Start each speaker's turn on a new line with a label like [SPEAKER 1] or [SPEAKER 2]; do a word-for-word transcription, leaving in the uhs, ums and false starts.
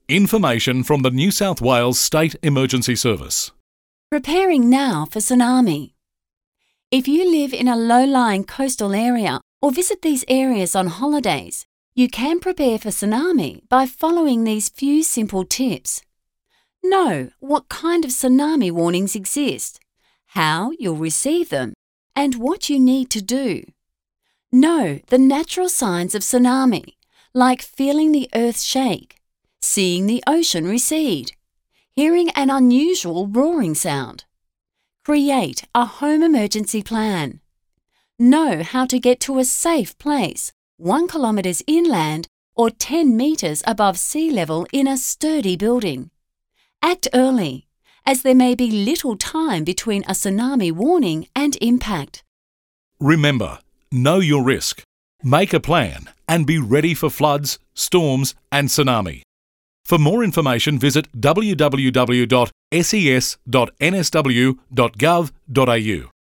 [SPEAKER 1] Information from the New South Wales State Emergency Service.
[SPEAKER 2] Preparing now for tsunami. If you live in a low-lying coastal area or visit these areas on holidays, you can prepare for tsunami by following these few simple tips. Know what kind of tsunami warnings exist, how you'll receive them, and what you need to do. Know the natural signs of tsunami, like feeling the earth shake, seeing the ocean recede, hearing an unusual roaring sound. Create a home emergency plan. Know how to get to a safe place, one kilometres inland or ten metres above sea level in a sturdy building. Act early, as there may be little time between a tsunami warning and impact.
[SPEAKER 1] Remember, know your risk, make a plan, and be ready for floods, storms, and tsunami. For more information, visit w w w dot s e s dot n s w dot gov dot a u.